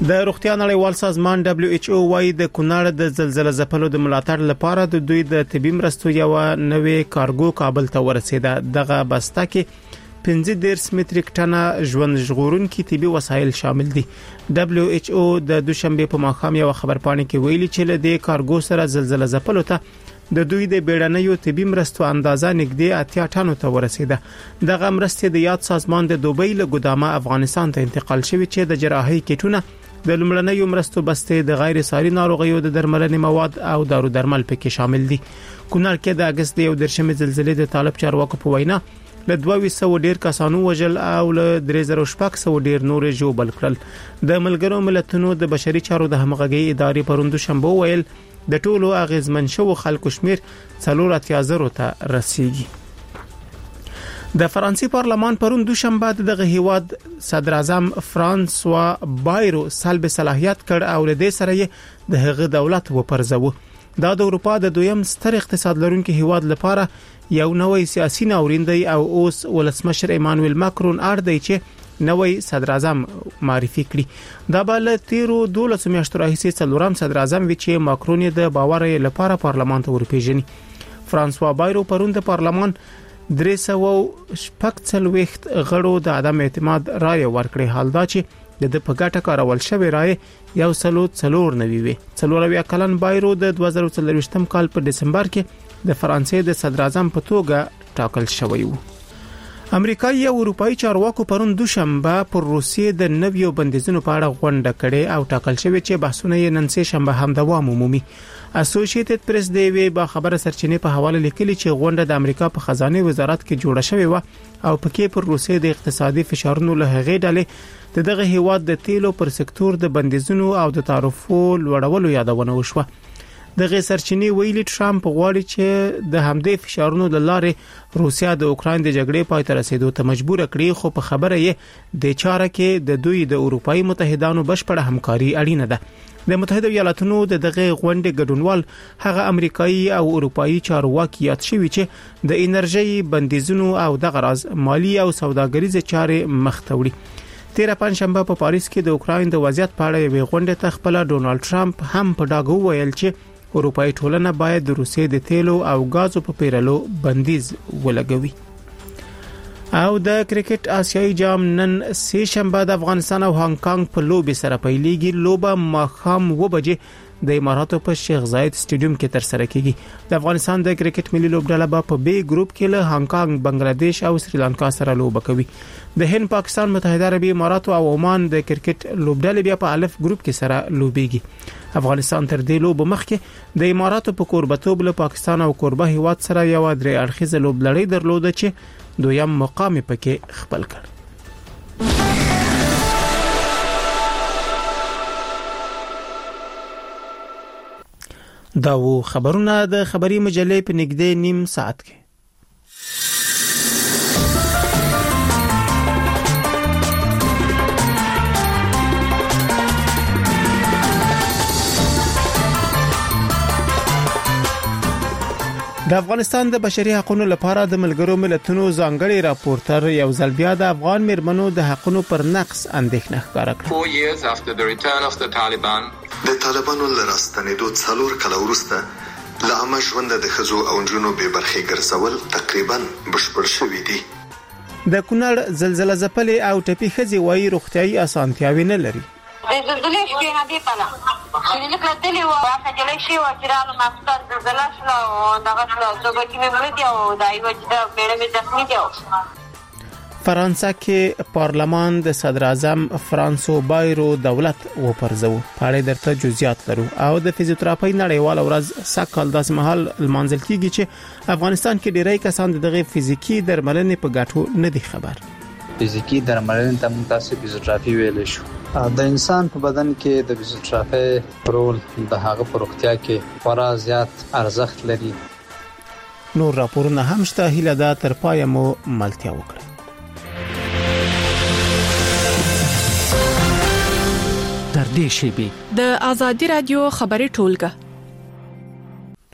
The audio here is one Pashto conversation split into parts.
د روغتیا نړیوال سازمان WHO وايي د کونړ د زلزلې ځپلو د ملاتړ لپاره د دوی د طبي مرستو یو نوې کارګو کابل ته ورسېده. دغه بسته کې 15 متریک ټنه ژوند ژغورونکي طبي وسایل شامل دي. WHO د دوشنبه په ماښام یو خبرپاڼه کې ویلي چې له دې کارګو سره زلزلې ځپلو ته د دوی د بیړنیو طبي مرستو اندازه نږدې 80 ټنو ته ورسېده. دغه مرستې د یاد سازمان د دوبۍ له ګدامه افغانستان ته انتقال شوې چې د جراحي کټونه د لومړنیو مرستو بستې د غیر ساري ناروغیو د درملنې مواد او دارو درمل پکې شامل دي. کونړ کې د اگست 11 زلزلې د طالب چارواکو په وینا له 200 ډیر کسانو وژل او له 3600 ډیر نور ژوبل کړل. د ملګرو ملتونو د بشري چارو د همغږي ادارې پروندو شنبه ویل د ټولو اغیزمن شو خلکو شمیر 48000 ته رسیدي. د فرانسې پارلمان پرون دوشنبه دغه هیواد صدر اعظم فرانسوا بایرو سلب صلاحیت کړ او له دې سره د هغه دولت وپرځو. دا د اروپا د دویم ستر اقتصاد لرونکي هیواد لپاره یو نوې سیاسي ناورین دی او اوس ولسمشر ایمانوئل ماکرون اړ دی چې نوې صدر اعظم معرفي کړي. دا بل تیرو 12 میاشتو راهیسې څلورم صدر اعظم وی چې ماکرون د باور لپاره پارلمان ته ورپیژني. فرانسوا بایرو پرون د پارلمان 340 غړو د عدم اعتماد رائے ورکړې. حال دا چې د په ګټه کارول شوی رائے یو څلور نوي وي. څلوروي کلن بایرو د 2023 کال په دسمبر کې د فرانسې د صدر اعظم په توګه ټاکل شوی و. امریکایي او اروپایي چارواکو پرون دوشنبه پر روسیې د نویو بندیزونو په اړه غونډه کړې او ټاکل شوی چې بحثونه یې نن سه شنبه هم دوام ومومي. اسوسییټډ پریس دی وی با خبره سرچینې په حواله لیکلي چې غونډه د امریکا په خزانه وزارت کې جوړه شوې و او پکې پر روسیې د اقتصادي فشارونو له هغې ډلې دغه هیواد د تیلو پر سکتور د بندیزونو او د تعرفو لوړولو یادونه وشوه. دغه سرچینې ویلي ټرمپ غواړي چې د همدې فشارونو د لارې روسیا د اوکراین د جګړې پای ته رسیدو ته مجبور کړي، خو په خبره یې د چاره کې د دوی د اروپאי متحدانو بشپړه همکاري اړینه ده. د متحده ایالاتونو دغه غونډې ګډونوال هغه امریکایي او اروپאי چارواکي یاد شوي چې د انرژي بندیزونو او د غراز مالی او سوداګریزه چارې مختوري. 13 پنځشنبه په پاریس کې د اوکراین د وضعیت په اړه یو غونډه ته خپل ډونالد ټرمپ هم په ډاګه ویل چې اروپאי ټولنه باید د روسیې د تیلو او غازو په پیرلو بندیز ولګوي. او د کرکټ آسیایي جام نن سه شنبه د افغانستان او هانګ کانګ په لوبي سره پیلېږي. لوبه ماښام 2 بجې د اماراتو په شیخ زاید سټیډیوم کې تر سره کیږي. د افغانستان د کرکټ ملي لوبډله په بي ګروپ کې له هانګ کانګ، بنگلاديش او سریلانکا سره لوبه کوي. د هند، پاکستان، متحده عربي امارات او عمان د کرکټ لوبډلې بیا په الف ګروپ کې سره لوبيږي. افغانستان تر دې لوب مخکې د اماراتو په کوربتوب له پاکستان او کوربه هیواد سره یو درې اړخیزه لوبلړۍ درلوده چې دویم مقام پکې خپل کړ. دا و خبرونه د خبري مجلې په نږدې نیم ساعت کې. د افغانستان د بشري حقوقو لپاره د ملګرو ملتونو ځانګړي راپورټر یو ځل بیا د افغان مېرمنو د حقوقو پر نقص اندېښنه ښکاره کړه. 4 years after the return of the Taliban د طالبانو لراستنېدو 4 کاله وروسته له عامه ژوند د ښځو او نجونو بې برخې ګرځول تقریبا بشپړ شوي دي. د کونړ زلزلې ځپلې او ټپي ښځې وايي روغتيایي اسانتیاوې نه لري. زلزلې شپې نه دی پاله چې لکه دلې و راځي جلې شي و چې رانو ماستر زلزلہ شو او دغه څه چې مې مړ دی او دای و چې دا مې ځخمي دی. فرانسه کې پارلمان د صدر اعظم فرانسوا بایرو دولت وپرځو. پاړې درته جزئیات لرو. او د فزیوتراپي نړیوال ورځ سکهال داس محل المنزل کېږي چې افغانستان کې ډیری کسان دغه فزیکی درملنې په ګټو نه دي خبر. فزیکی درملنې ته متاسف فزیوتراپي ویل شو. د انسان په بدن کې د فزیوتراپي رول د هغه په روغتیا کې خورا زیات ارزښت لري. نور راپورونه هم شته. هیله ده تر پای مو ملتیا وکړي. در دې شیبې د ازادي رادیو خبري ټولګه.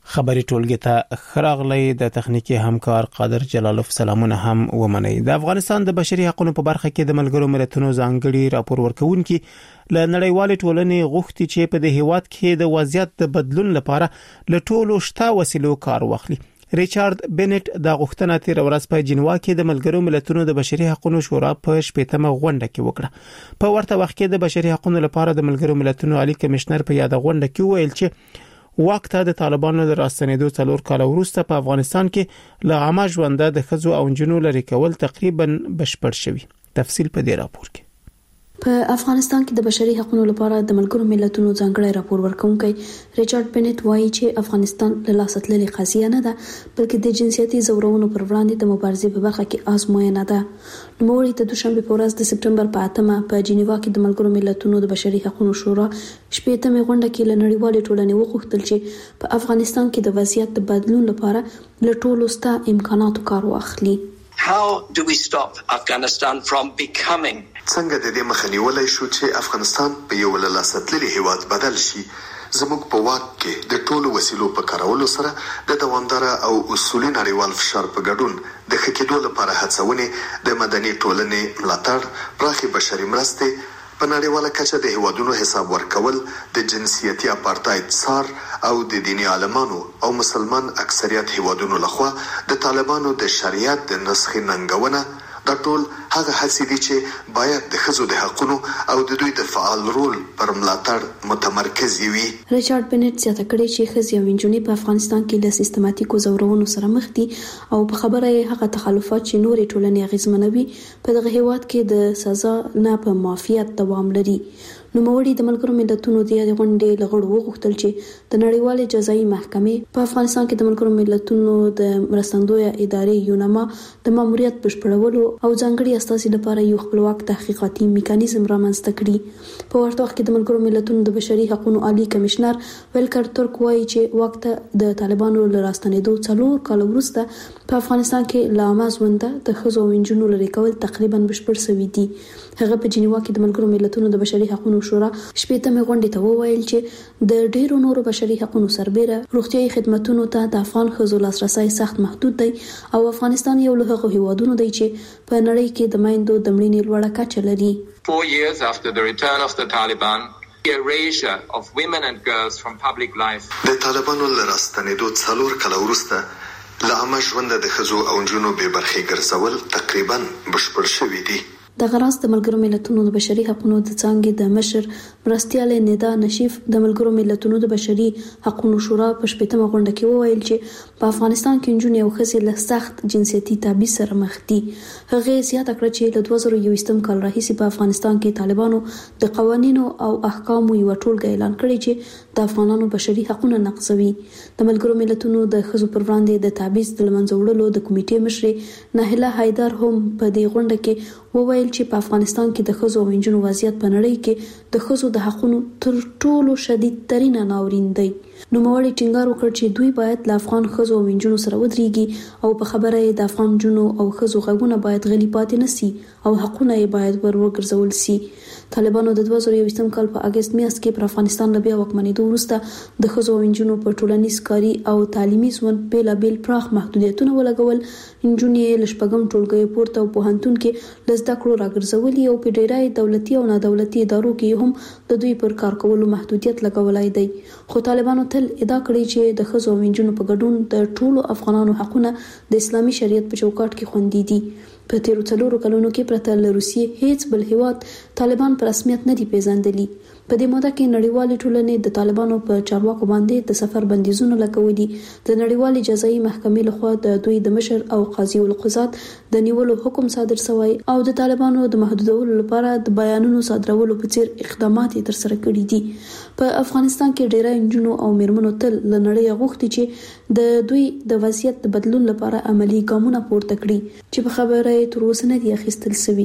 خبري ټولګي ته خراغلی د تخنیکی همکار قادر جلالوف سلامونه هم ومني. د افغانستان د بشري حقوقو په برخه کې د ملګرو ملتونو ځانګړي راپور ورکونکي له نړیوال ټولنې غوښتي چې په دې هیواد کې د وضعیت د بدلون لپاره له ټولو شته وسیلو کار واخلي. ریچارډ بنټ د غوښتنه تیر ورځ په جنیوا کې د ملګرو ملتونو د بشري حقوقو شورا په 18مه غونډه کې وکړه. په ورته وخت کې د بشري حقوقو لپاره د ملګرو ملتونو عالی کمشنر په یاد غونډه کې ویل چې وخت د طالبانو د راستنېدو 4 کال وروسته په افغانستان کې له عامه ژوند د ښځو او نجونو لري کول تقریبا بشپړ شوی. تفصیل په دې راپور کې. په افغانستان کې د بشري حقوقو لپاره د ملګرو ملتونو ځانګړی راپور ورکونکي ریچارډ بنټ وایي چې افغانستان له لاسه تللې قضیه نه ده بلکې د جنسیتي زورونو پر وړاندې د مبارزې په برخه کې آزموینه ده. نوموړي د دوشنبه په ورځ د سپټمبر په 8مه په جنیوا کې د ملګرو ملتونو د بشري حقوقو شورا 18مه غونډه کې له نړیوالې ټولنې وغوښتل چې په افغانستان کې د وضعیت د بدلون لپاره له ټولو ستاسو امکاناتو کار واخلي. How do we stop Afghanistan from becoming څنګه د دې مخه نیولای شو چې افغانستان په یو له لاسه تللي هیواد بدل شي؟ زموږ په واک کې د ټولو وسیلو په کارولو سره د دوامدار او اصولي نړیوال فشار په ګډون د ښه کېدو لپاره هڅونې د مدني ټولنې ملاتړ، پراخي بشري مرستې، په نړیواله کچه د هیوادونو حساب ورکول، د جنسیتي اپارټاید څار او د دیني عالمانو او مسلمان اکثریت هیوادونو لخوا د طالبانو د شریعت د نسخې ننګونه، دا ټول هغه هڅې دي چې باید د ښځو د حقوقو او د دوی د فعال رول پر ملاتړ متمرکز وي. ریچارډ بنټ زیاته کړې چې ښځې او نجونې په افغانستان کې له سیستماتیکو زورونو سره مخ دي او په خبره یې هغه تخلفات چې نورې ټولنې اغیزمنوي په دغه هیواد کې د سزا نه په معافیت دوام لري. نوموړي د ملګرو ملتونو د یاد غونډې لغړو وغوښتل چې د نړیوال جزایي محکمې په افغانستان کې د ملګرو ملتونو د مرستندویه ادارې یونما د ماموریت بشپړولو او ځانګړي استازي لپاره یو خپلواک تحقیقاتي میکانیزم رامنځته کړي. په ورته وخت کې د ملګرو ملتونو د بشري حقوقو عالی کمشنر ویلکر ترک وایي چې وخت د طالبانو له راستنېدو 4 کال وروسته په افغانستان کې لا ماز ونده د ښځو او نجونو لري کول تقریبا بشپړ شوی دي. هغه په جنیوا کې د ملګرو ملتونو د بشري حقوقو شورا 18مه غونډې ته وویل چې د ډیرو نورو بشري حقوقو سربېره روغتيایي خدماتو ته د افغان ښځو لاسرسي سخت محدود دی او افغانستان یو له هغو هیوادونو دی چې په نړۍ کې د مایندو د مړینې لوړه کچه لري. 4 years after the return of the Taliban, the erasure of women and girls from public life. د طالبانو له راستنېدو 4 کال وروسته له عامه ژوند د ښځو او نجونو بې برخې ګرځول تقریبا بشپړ شوي دي. د غراس د ملګرو ملتونو د بشري حقوقو د څنګه د مشر مرستيال ندا نشيف د ملګرو ملتونو د بشري حقوقو شورا په 18مه غونډه کې وویل چې په افغانستان کې نجونې او ښځې له سخت جنسيتي تبعیض سره مخ دي. هغه زیاته کړه چې له 2021 کال راهیسې په افغانستان کې طالبانو د قوانینو او احکامو یو ټولګه اعلان کړی چې د افغانانو بشري حقوقو نقضوي. د ملګرو ملتونو د ښځو پر وړاندې د تبعیض د لمنځه وړلو د کمیټې مشر ناهله حیدر هم په دې غونډه کې وویل چې په افغانستان کې د ښځو او نجونو وضعیت په نړۍ کې د ښځو د حقوقو تر ټولو شدید ترين ناورین دی. نوموړي ټینګار وکړ چې دوی باید له افغان ښځو او نجونو سره ودرېږي او په خبره یې د افغان نجونو او ښځو غږونه باید غلي پاتې نشي او حقوقونه یې باید ورګرځول شي. طالبانو د 2021 کال په اگست میاشت کې پر افغانستان له بیا واکمنېدو وروسته د ښځو او نجونو په ټولنیز کاري او تعلیمي ژوند بیلابیل پراخ محدودیتونه ولګول. نجونې له شپږم ټولګي پورته او پوهنتون کې له زده کړو راګرځولي او په ډیری دولتي او نادولتي ادارو کې هم د دوی پر کار کولو محدودیت لګولای دی. خو طالبانو تل ادعا کړې چې د ښځو او نجونو په ګډون د ټولو افغانانو حقوقونه د اسلامي شریعت په چوکاټ کې خوندي دي. په تیرو 4 کلونو کې پرته له روسیې هیڅ بل هیواد طالبان په رسمیت نه دی پیژندلی. په دې موده کې نړیوالې ټولنې د طالبانو په چارواکو باندې د سفر بندیزونه لګولي. د نړیوالې جزایي محکمې لخوا د دوی د مشر او قاضي القضات د نیولو حکم صادر شوی او د طالبانو د محدودولو لپاره د بیانونو صادرولو په څیر اقدامات تر سره کړي دي. په افغانستان کې ډیری نجونو او میرمنو تل له نړۍ غوښتي چې د دوی د وضعیت د بدلون لپاره عملی ګامونه پورته کړي چې په خبره تر اوسه نه دي اخیستل شوي.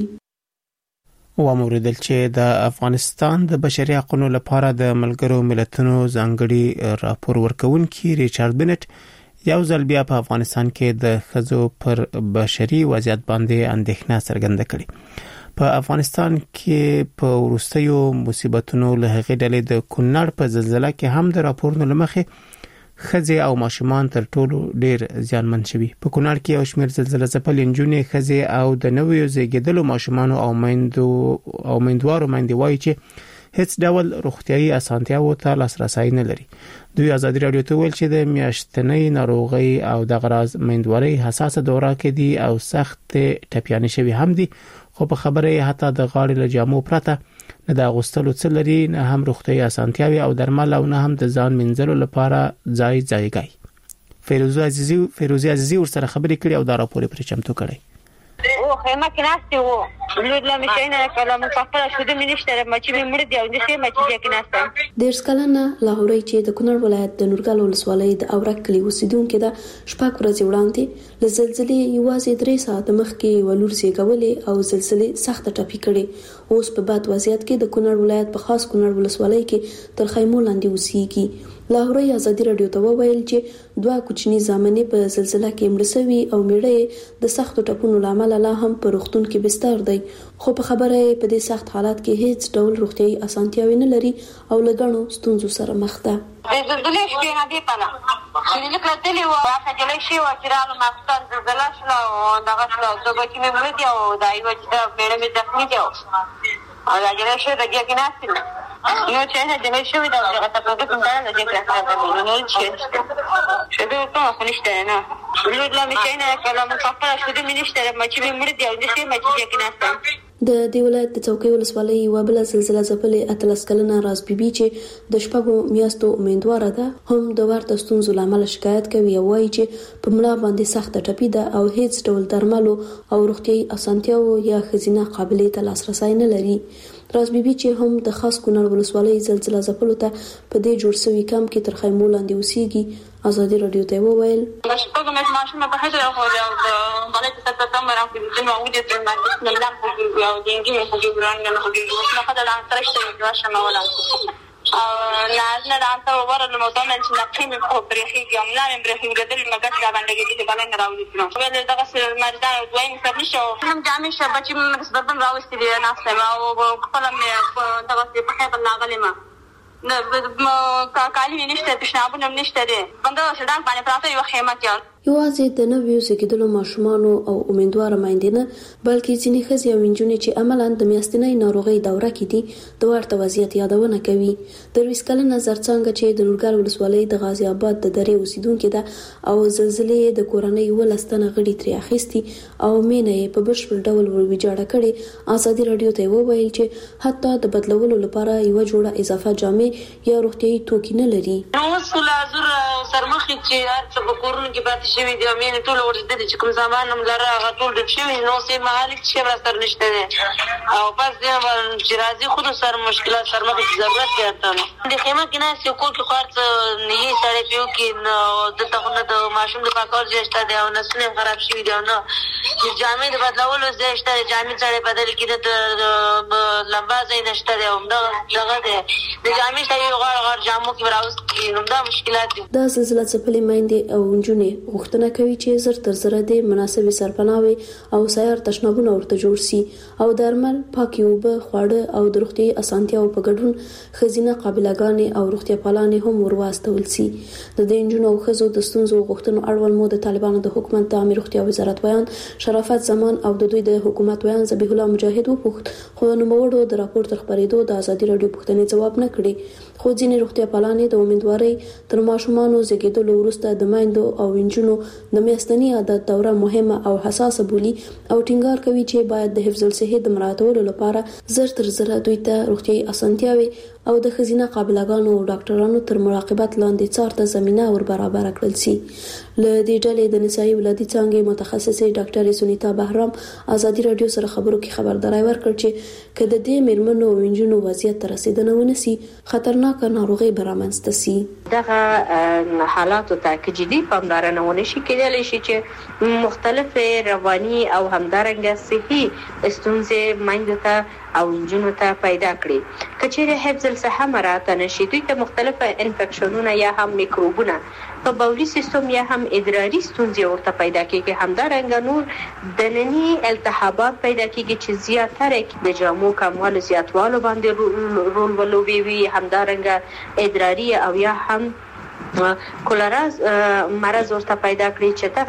وموردل چې د افغانستان د بشري حقوقو لپاره د ملګرو ملتونو ځانګړي راپور ورکونکي ریچارډ بنټ یو ځل بیا په افغانستان کې د ښځو پر بشري وضعیت باندې اندېښنه څرګنده کړې. په افغانستان کې په وروستیو مصیبتونو له هغې ډلې د کونړ په زلزلہ کې هم د راپورونو لمخې خزي او ماشومان تر ټولو ډیر زیانمن شوي. په کونړ کې یو شمېر زلزلہ ځپلې نجونې خزي او د نویو زیږیدلو ماشومانو او میندوارو میندې وایي چې هیڅ ډول روغتيایي اسانتیاو ته لاسرسي نه لري. دوی ازادي رادیو ته ویل چې د میاشتنۍ ناروغي او د غراز میندواري حساسه دوره کې دي او سخت ټپيانې شوي هم دي، خو په خبره حتی د غاړې له جامو پرته نه د اغوستلو څه لري، نه هم روغتيایي اسانتیاوي او درمل او نه هم د ځان منځلو لپاره ځای. فیروزي عزیزي ورسره خبرې کړې او دا راپور پرې چمتو کړی. او خیمه کې ناشته وو لوړ مشینه کلام خپل شوده منشتره مچې مړ دی او د خیمه کې ناشته. ډیر کلنه لاهوري چې د کونړ ولایت د نورګل ولسوالۍ د اورک کلی اوسیدونکو د شپږ ورځې وړاندې له زلزلې یوازې 3 ساعت مخکې ولور زیږولې او زلزلې سخت ټپي کړي. اوس په بد وضعیت کې د کونړ ولایت په خاص کونړ ولسوالۍ کې تر خیمو لاندې اوسېږي. لاهوري ازادي رادیو ته وویل چې 2 کوچني زامنې په زلزلہ کې مړ شوي او میړه د سخت ټپونو لامل لا هم په روغتون کې بستر دی، خو په خبره په دې سخت حالات کې هیڅ ډول روغتيایي اسانتیاوي نه لري او لګڼو ستونزو سره مخ ده. زلزلې شپې نه دی پاله چې لکه تلې و راځي جلې شي و چې رانو ماستان زلزلہ شو او دغه شو د بچی مې مړ دی او دایو چې د میړه مې زخمي دی او دا جلې شو د کې نه نو چې نه جلې شو دا هغه ته په کوم ډول د کې نو چې شته ته خلشته نه لوړ مشینه کلام خپل شوده منشتره مچې مړ دی او د خیمه کې ناشته. د دې ولایت د چوکۍ ولسوالۍ یو بل زلزلہ ځپلې اتلس کلنه راز بیبي چې د شپږو میاشتو امیدواره ده هم د ورته ستونزو لامل شکایت کوي او وایي چې په مړه باندې سخت ټپي ده او هیڅ ډول درملو او روغتيایي اسانتیاو یا خزینه قابلیت لاسرسي نه لري. راز بیبي چې هم د خاص کونړ ولسوالۍ زلزلہ ځپلو ته په دې جوړ شوی کم کې تر خیمو لاندې اوسېږي. ازادي رادیو ته وویل شپږ مې ماشومه په هغه خو د باندې څه ته مې راځي چې نو ودې ته مې نلام کوي او دینګي مې کوي وران نه کوي نو خدای لا ترشته راشه ما ولا نه راځه ورته نو ته چې نقیم په برېخي کې املا مې برېخي ګدل مګر دا باندې کې چې باندې راوړي نو ولې دغه سر مردا دوی مې سب نشو هم جامې شبچې مې سبب راوستي دي نه سم او خپل مې دغه په خپل ناغلې ما نه کالی نشته تشنابونه نشته دي بنده شډان باندې پراته یو خیمه کې یوازې د نویو زیږیدلو ماشومانو او امیدواره میندې نه بلکې ځینې ښځې او نجونې چې عملاً د میاشتنۍ ناروغۍ دوره کې دي د ورته وضعیت یادونه کوي. د 20 کلنه زرڅانګه چې د نورګل ولسوالۍ د غازي آباد د درې اوسیدونکې ده او زلزلې د کورنۍ ولستانه غړي ترې اخیستي او مینه یې په بشپړ ډول ورویجاړه کړي. ازادي رادیو ته وویل چې حتی د بدلولو لپاره یو جوړه اضافه جامې یا روغتيایي توکي نه لري. اوس لا زر سرمخې چې هر څه په کورونو کې پاتې شوي دي مې ټول ورته دي چې کوم زمان هم لره هغه ټول د شوي نو سي مالک چې ورسره نشته دي او بس دې چې راځي خود سره مشکلات سره مخ ضرورت کېته د خیمه کې نه سې کول کې خارڅ نه سره پیو کې نو د تخنه د ماشوم د پاکول ځشته دي او نسل خراب شوی دی نو چې جامې د بدلولو ځشته جامې سره بدل کړي د لمبا ځای نشته دی او دغه د جامې سره غړ جامو کې راوستي نو دا مشکلات دي. د زلزلہ ځپلې میندې او نجونې غوښتنه کوي چې زر تر زر د مناسبې سرپناوي او سیار تشنابونه ورته جوړ شي او درمل پاکي اوبه خواړه او د روغتي اسانتیاو په ګډون خزینه قابلګانې او روغتي پالانې هم ورواستول شي. د دې نجونو او ښځو د ستونزو غوښتنو اړوند مو د طالبانو د حکومت د عامه روغتي وزارت ویان شرافت زمان او د دوی د حکومت ویان ذبیح الله مجاهد وپوښت خو نوموړو د راپور تر خبرېدو د ازادي رادیو پوښتنې ځواب نه کړي. خو ځینې روغتي پالانې د امیدوارۍ تر ماشومانو زیږیدلو وروسته د میندو او نجونو د میاشتنۍ عادت دوره مهمه او حساسه بولي او ټینګار کوي چې باید د حفظ الصحه د مراعاتولو لپاره زر تر زر دوی ته روغتيایي اسانتیاوي او د خزینه قابلګانو او ډاکټرانو تر مراقبت لاندې څارته زمينه ور برابر کړل شي. له دې ډلې د نسایي ولادي څانګې متخصصه ډاکټر سونیتا بهرام ازادي رادیو سره خبرو کې خبرداري ورکړ چې کله د میرمنو او انجونو وضعیت تر رسیدنه ونسي خطرناک ناروغي برامنځته سي. دغه حالات ته کې جدي پاملرنه ونشي کېدلی شي چې مختلف رواني او همدارنګه صحي ستونزې میندو ته او انجونو ته پیدا کړي. کچېره حفظ الصحه مراعات نشي دوی ته مختلف انفیکشنونه یا هم میکروبونه په بولي سیستم یا هم ادراري ستونزې ورته پیدا کیږي. همدارنګه نور دنني التهابات پیدا کیږي چې زیاتره د جامو کموالو زیاتوالو باندې رول ولوبي وي. همدارنګه ادراري او یا هم کولرا مرض ورته پیدا کړی چې